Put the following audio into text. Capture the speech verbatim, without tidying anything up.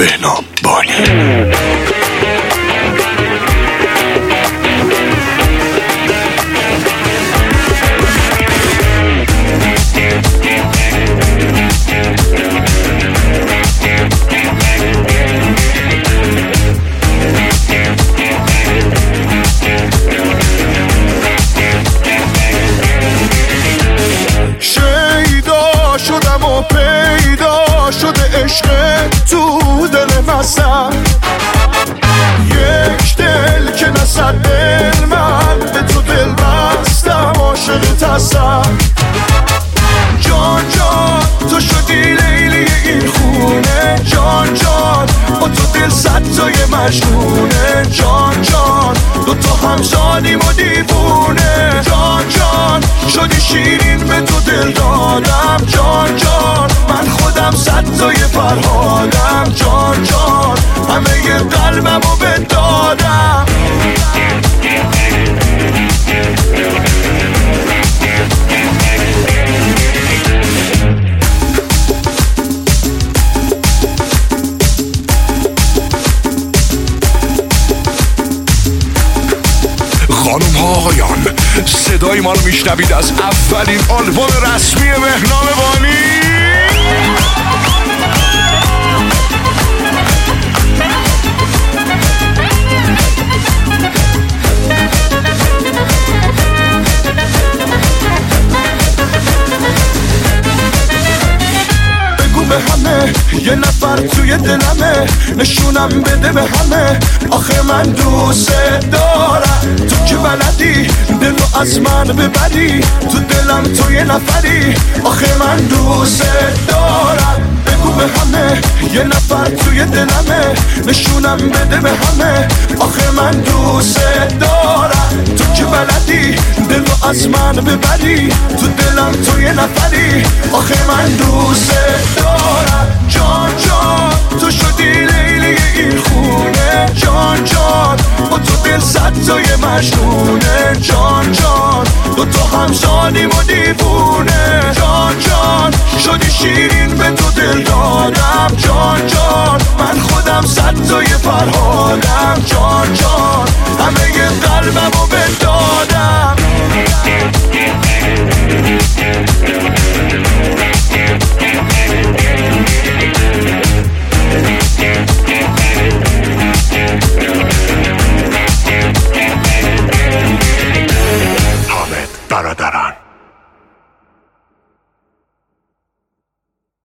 بهنام بانی. شیدا شدم و پیدا شده عشق تو دل مسن، یک دل که نصد دل من به تو دل بستم عاشق تسن. جان جان تو شدی لیلی این خونه، جان جان با تو دل صد تای مجنونه، جان جان دو تا همزادیم و دیوونه، جان جان شدی شیرین به تو دل دادم، جان جان من خودم صد تای فرهادم، جان جان همه ی قلبم رو بدادم. خانم ها آقایان، صدای ما رو میشنوید از اولین آلبوم رسمی بهنام بانی. به همه یه نفر توی دلمه، نشونم بده به همه آخه من دوست دارم. تو که بلدی دلو از من ببری، تو دلم تو یه نفری آخه من دوست دارم. بگو به همه یه نفر توی دلمه، نشونم بده به همه آخه من دوست دارم. تو که بلدی دلو از من ببری، تو دلم تو یه نفری آخه من دوست دارم.